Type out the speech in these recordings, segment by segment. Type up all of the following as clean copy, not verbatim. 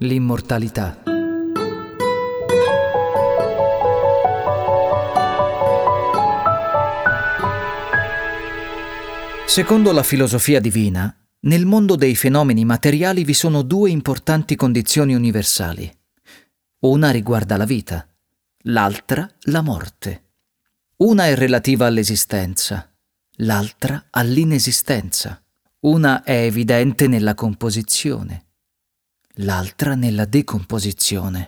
L'immortalità. Secondo la filosofia divina, nel mondo dei fenomeni materiali vi sono due importanti condizioni universali. Una riguarda la vita, l'altra la morte. Una è relativa all'esistenza, l'altra all'inesistenza. Una è evidente nella composizione, l'altra nella decomposizione.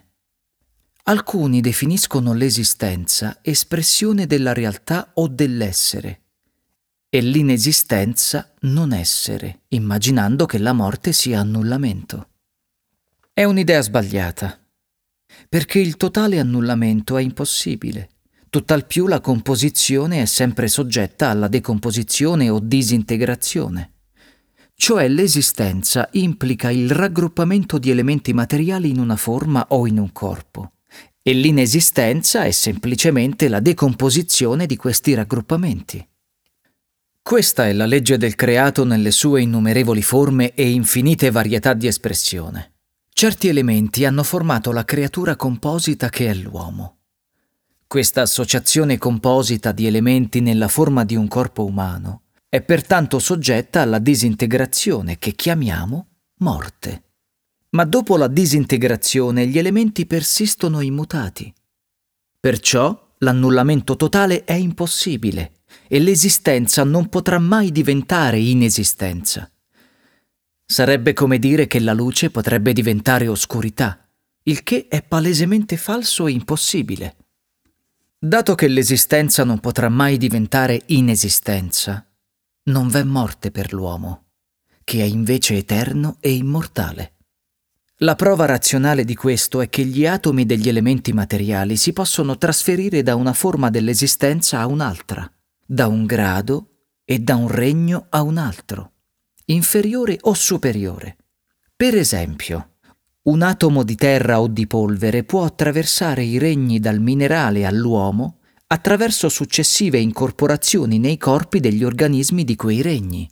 Alcuni definiscono l'esistenza espressione della realtà o dell'essere e l'inesistenza non essere, immaginando che la morte sia annullamento. È un'idea sbagliata, perché il totale annullamento è impossibile. Tutt'al più la composizione è sempre soggetta alla decomposizione o disintegrazione. Cioè l'esistenza implica il raggruppamento di elementi materiali in una forma o in un corpo, e l'inesistenza è semplicemente la decomposizione di questi raggruppamenti. Questa è la legge del creato nelle sue innumerevoli forme e infinite varietà di espressione. Certi elementi hanno formato la creatura composita che è l'uomo. Questa associazione composita di elementi nella forma di un corpo umano è pertanto soggetta alla disintegrazione che chiamiamo morte. Ma dopo la disintegrazione gli elementi persistono immutati. Perciò l'annullamento totale è impossibile e l'esistenza non potrà mai diventare inesistenza. Sarebbe come dire che la luce potrebbe diventare oscurità, il che è palesemente falso e impossibile. Dato che l'esistenza non potrà mai diventare inesistenza, non v'è morte per l'uomo, che è invece eterno e immortale. La prova razionale di questo è che gli atomi degli elementi materiali si possono trasferire da una forma dell'esistenza a un'altra, da un grado e da un regno a un altro, inferiore o superiore. Per esempio, un atomo di terra o di polvere può attraversare i regni dal minerale all'uomo attraverso successive incorporazioni nei corpi degli organismi di quei regni.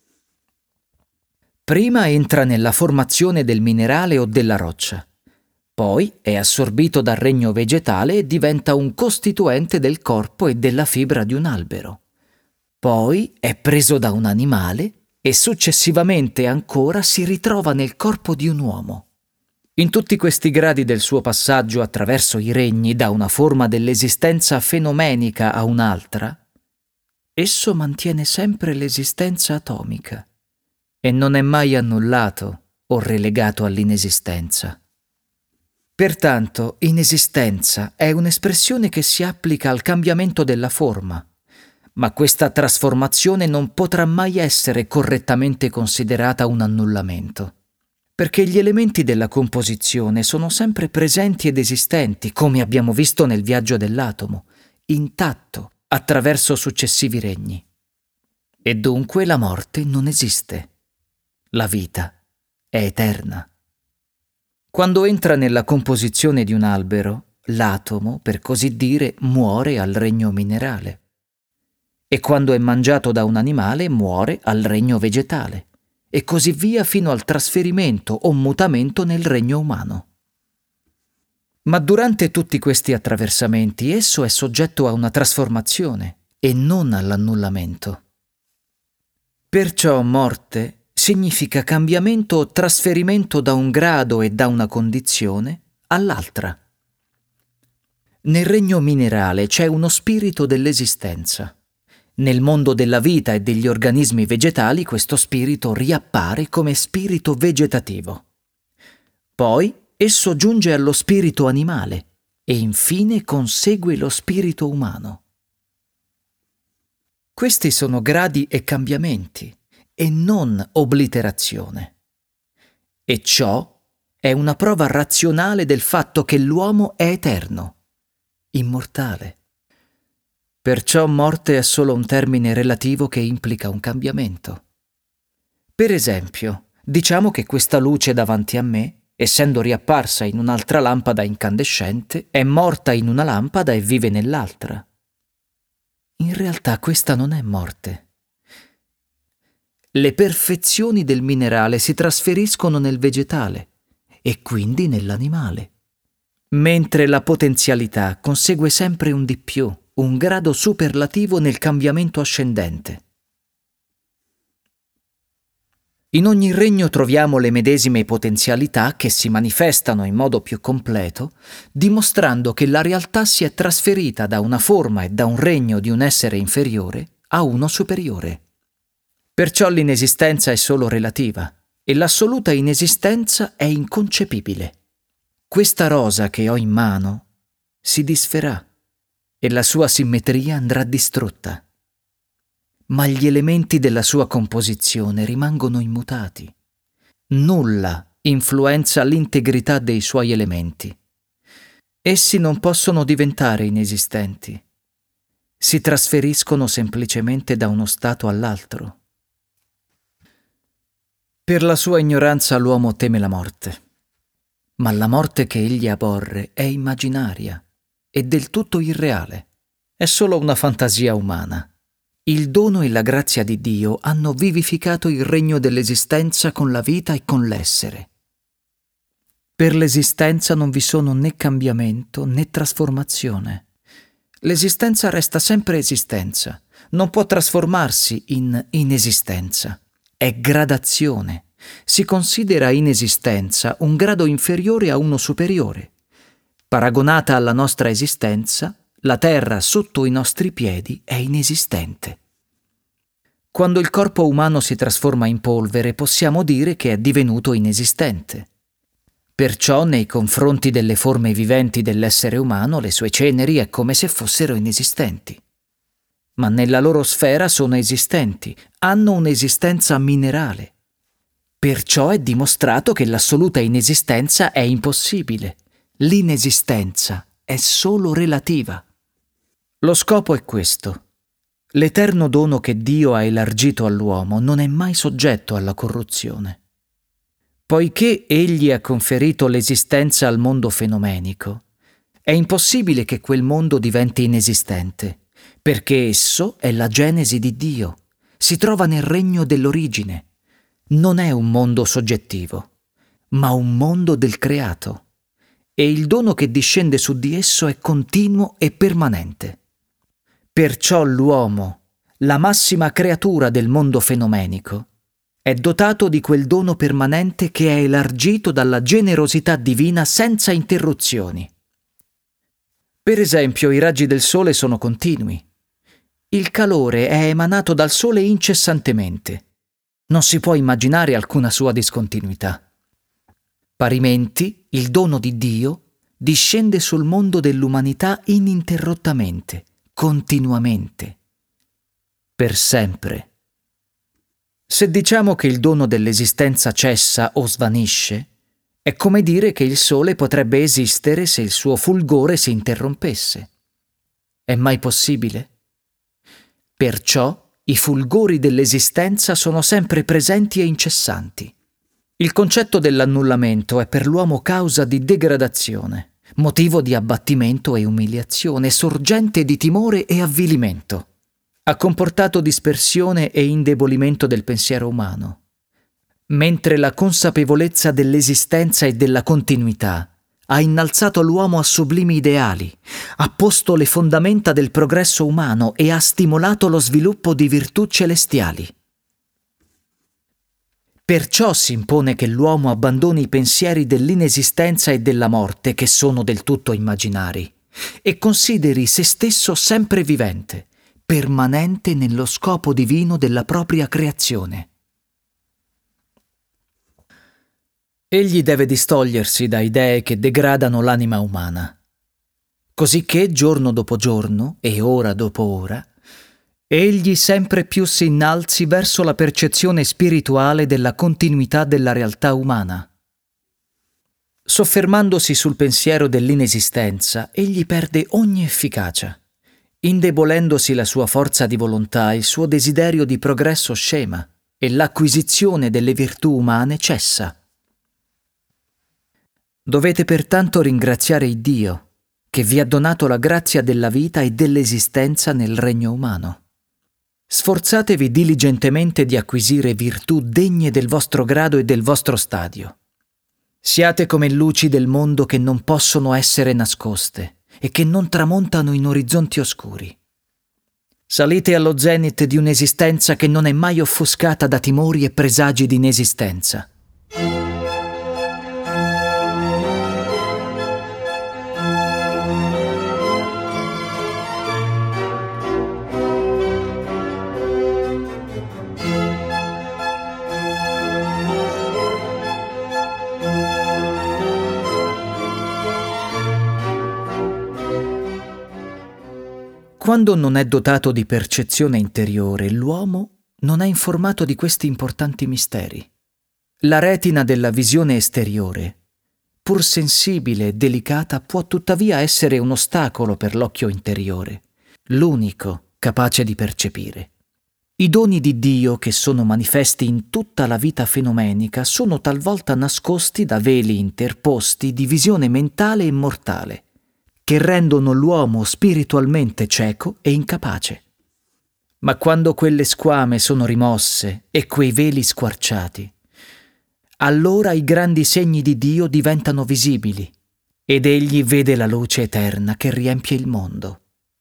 Prima entra nella formazione del minerale o della roccia, poi è assorbito dal regno vegetale e diventa un costituente del corpo e della fibra di un albero. Poi è preso da un animale e successivamente ancora si ritrova nel corpo di un uomo. In tutti questi gradi del suo passaggio attraverso i regni da una forma dell'esistenza fenomenica a un'altra, esso mantiene sempre l'esistenza atomica e non è mai annullato o relegato all'inesistenza. Pertanto, inesistenza è un'espressione che si applica al cambiamento della forma, ma questa trasformazione non potrà mai essere correttamente considerata un annullamento, perché gli elementi della composizione sono sempre presenti ed esistenti, come abbiamo visto nel viaggio dell'atomo, intatto attraverso successivi regni. E dunque la morte non esiste. La vita è eterna. Quando entra nella composizione di un albero, l'atomo, per così dire, muore al regno minerale. E quando è mangiato da un animale, muore al regno vegetale. E così via fino al trasferimento o mutamento nel regno umano. Ma durante tutti questi attraversamenti esso è soggetto a una trasformazione e non all'annullamento. Perciò morte significa cambiamento o trasferimento da un grado e da una condizione all'altra. Nel regno minerale c'è uno spirito dell'esistenza. Nel mondo della vita e degli organismi vegetali questo spirito riappare come spirito vegetativo. Poi esso giunge allo spirito animale e infine consegue lo spirito umano. Questi sono gradi e cambiamenti e non obliterazione. E ciò è una prova razionale del fatto che l'uomo è eterno, immortale. Perciò morte è solo un termine relativo che implica un cambiamento. Per esempio, diciamo che questa luce davanti a me, essendo riapparsa in un'altra lampada incandescente, è morta in una lampada e vive nell'altra. In realtà questa non è morte. Le perfezioni del minerale si trasferiscono nel vegetale e quindi nell'animale. Mentre la potenzialità consegue sempre un di più, un grado superlativo nel cambiamento ascendente. In ogni regno troviamo le medesime potenzialità che si manifestano in modo più completo, dimostrando che la realtà si è trasferita da una forma e da un regno di un essere inferiore a uno superiore. Perciò l'inesistenza è solo relativa e l'assoluta inesistenza è inconcepibile. Questa rosa che ho in mano si disferà e la sua simmetria andrà distrutta. Ma gli elementi della sua composizione rimangono immutati. Nulla influenza l'integrità dei suoi elementi. Essi non possono diventare inesistenti. Si trasferiscono semplicemente da uno stato all'altro. Per la sua ignoranza l'uomo teme la morte. Ma la morte che egli aborre è immaginaria e del tutto irreale. È solo una fantasia umana. Il dono e la grazia di Dio hanno vivificato il regno dell'esistenza con la vita e con l'essere. Per l'esistenza non vi sono né cambiamento né trasformazione. L'esistenza resta sempre esistenza, non può trasformarsi in inesistenza. È gradazione. Si considera inesistenza un grado inferiore a uno superiore. Paragonata alla nostra esistenza, la terra sotto i nostri piedi è inesistente. Quando il corpo umano si trasforma in polvere, possiamo dire che è divenuto inesistente. Perciò, nei confronti delle forme viventi dell'essere umano, le sue ceneri è come se fossero inesistenti. Ma nella loro sfera sono esistenti, hanno un'esistenza minerale. Perciò è dimostrato che l'assoluta inesistenza è impossibile. L'inesistenza è solo relativa. Lo scopo è questo. L'eterno dono che Dio ha elargito all'uomo non è mai soggetto alla corruzione. Poiché Egli ha conferito l'esistenza al mondo fenomenico, è impossibile che quel mondo diventi inesistente, perché esso è la genesi di Dio, si trova nel regno dell'origine. Non è un mondo soggettivo, ma un mondo del creato, e il dono che discende su di esso è continuo e permanente. Perciò l'uomo, la massima creatura del mondo fenomenico, è dotato di quel dono permanente che è elargito dalla generosità divina senza interruzioni. Per esempio, i raggi del sole sono continui. Il calore è emanato dal sole incessantemente. Non si può immaginare alcuna sua discontinuità. Parimenti, il dono di Dio discende sul mondo dell'umanità ininterrottamente, continuamente, per sempre. Se diciamo che il dono dell'esistenza cessa o svanisce, è come dire che il sole potrebbe esistere se il suo fulgore si interrompesse. È mai possibile? Perciò i fulgori dell'esistenza sono sempre presenti e incessanti. Il concetto dell'annullamento è per l'uomo causa di degradazione, motivo di abbattimento e umiliazione, sorgente di timore e avvilimento. Ha comportato dispersione e indebolimento del pensiero umano, mentre la consapevolezza dell'esistenza e della continuità ha innalzato l'uomo a sublimi ideali, ha posto le fondamenta del progresso umano e ha stimolato lo sviluppo di virtù celestiali. Perciò si impone che l'uomo abbandoni i pensieri dell'inesistenza e della morte, che sono del tutto immaginari, e consideri se stesso sempre vivente, permanente nello scopo divino della propria creazione. Egli deve distogliersi da idee che degradano l'anima umana, cosicché giorno dopo giorno e ora dopo ora, egli sempre più si innalzi verso la percezione spirituale della continuità della realtà umana. Soffermandosi sul pensiero dell'inesistenza, egli perde ogni efficacia. Indebolendosi la sua forza di volontà, il suo desiderio di progresso scema e l'acquisizione delle virtù umane cessa. Dovete pertanto ringraziare il Dio, che vi ha donato la grazia della vita e dell'esistenza nel regno umano. Sforzatevi diligentemente di acquisire virtù degne del vostro grado e del vostro stadio. Siate come luci del mondo che non possono essere nascoste e che non tramontano in orizzonti oscuri. Salite allo zenit di un'esistenza che non è mai offuscata da timori e presagi di inesistenza. Quando non è dotato di percezione interiore, l'uomo non è informato di questi importanti misteri. La retina della visione esteriore, pur sensibile e delicata, può tuttavia essere un ostacolo per l'occhio interiore, l'unico capace di percepire. I doni di Dio che sono manifesti in tutta la vita fenomenica sono talvolta nascosti da veli interposti di visione mentale e mortale, che rendono l'uomo spiritualmente cieco e incapace. Ma quando quelle squame sono rimosse e quei veli squarciati, allora i grandi segni di Dio diventano visibili ed egli vede la luce eterna che riempie il mondo.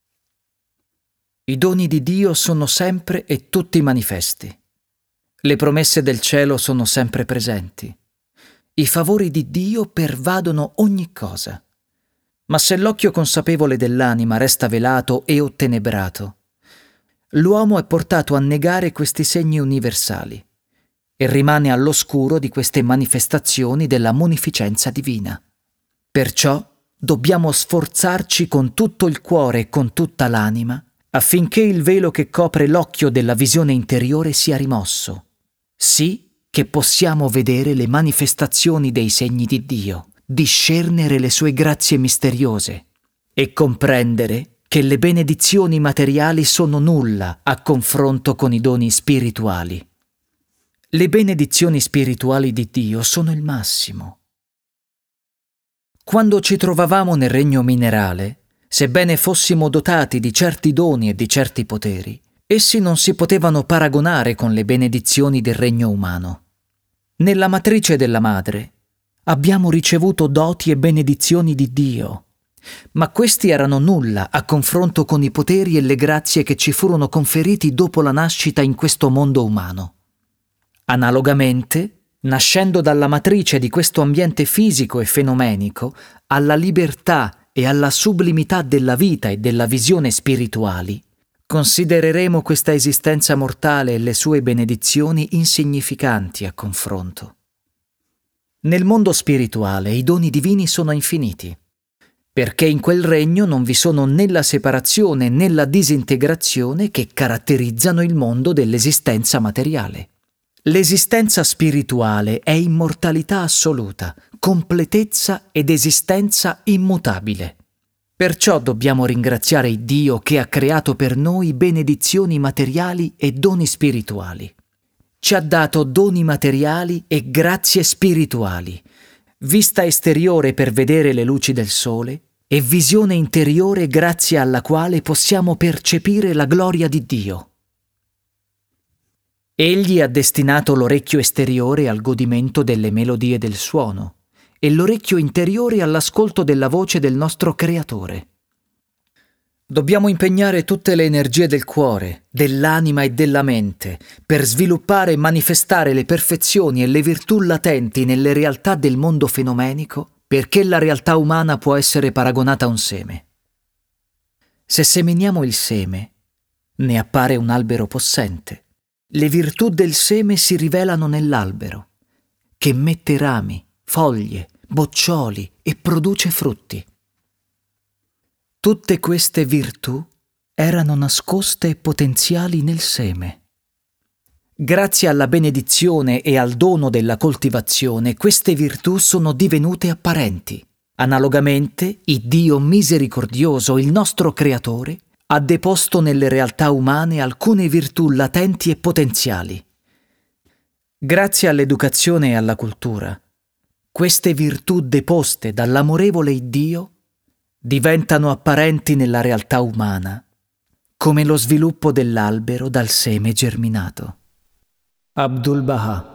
I doni di Dio sono sempre e tutti manifesti. Le promesse del cielo sono sempre presenti. I favori di Dio pervadono ogni cosa. Ma se l'occhio consapevole dell'anima resta velato e ottenebrato, l'uomo è portato a negare questi segni universali e rimane all'oscuro di queste manifestazioni della munificenza divina. Perciò dobbiamo sforzarci con tutto il cuore e con tutta l'anima affinché il velo che copre l'occhio della visione interiore sia rimosso, sì che possiamo vedere le manifestazioni dei segni di Dio, discernere le sue grazie misteriose e comprendere che le benedizioni materiali sono nulla a confronto con i doni spirituali. Le benedizioni spirituali di Dio sono il massimo. Quando ci trovavamo nel regno minerale, sebbene fossimo dotati di certi doni e di certi poteri, essi non si potevano paragonare con le benedizioni del regno umano. Nella matrice della madre abbiamo ricevuto doti e benedizioni di Dio, ma questi erano nulla a confronto con i poteri e le grazie che ci furono conferiti dopo la nascita in questo mondo umano. Analogamente, nascendo dalla matrice di questo ambiente fisico e fenomenico, alla libertà e alla sublimità della vita e della visione spirituali, considereremo questa esistenza mortale e le sue benedizioni insignificanti a confronto. Nel mondo spirituale i doni divini sono infiniti, perché in quel regno non vi sono né la separazione né la disintegrazione che caratterizzano il mondo dell'esistenza materiale. L'esistenza spirituale è immortalità assoluta, completezza ed esistenza immutabile. Perciò dobbiamo ringraziare il Dio che ha creato per noi benedizioni materiali e doni spirituali. Ci ha dato doni materiali e grazie spirituali, vista esteriore per vedere le luci del sole e visione interiore grazie alla quale possiamo percepire la gloria di Dio. Egli ha destinato l'orecchio esteriore al godimento delle melodie del suono e l'orecchio interiore all'ascolto della voce del nostro Creatore. Dobbiamo impegnare tutte le energie del cuore, dell'anima e della mente per sviluppare e manifestare le perfezioni e le virtù latenti nelle realtà del mondo fenomenico, perché la realtà umana può essere paragonata a un seme. Se seminiamo il seme, ne appare un albero possente. Le virtù del seme si rivelano nell'albero, che mette rami, foglie, boccioli e produce frutti. Tutte queste virtù erano nascoste e potenziali nel seme. Grazie alla benedizione e al dono della coltivazione, queste virtù sono divenute apparenti. Analogamente, il Dio misericordioso, il nostro Creatore, ha deposto nelle realtà umane alcune virtù latenti e potenziali. Grazie all'educazione e alla cultura, queste virtù deposte dall'amorevole Dio diventano apparenti nella realtà umana, come lo sviluppo dell'albero dal seme germinato. Abdul Baha.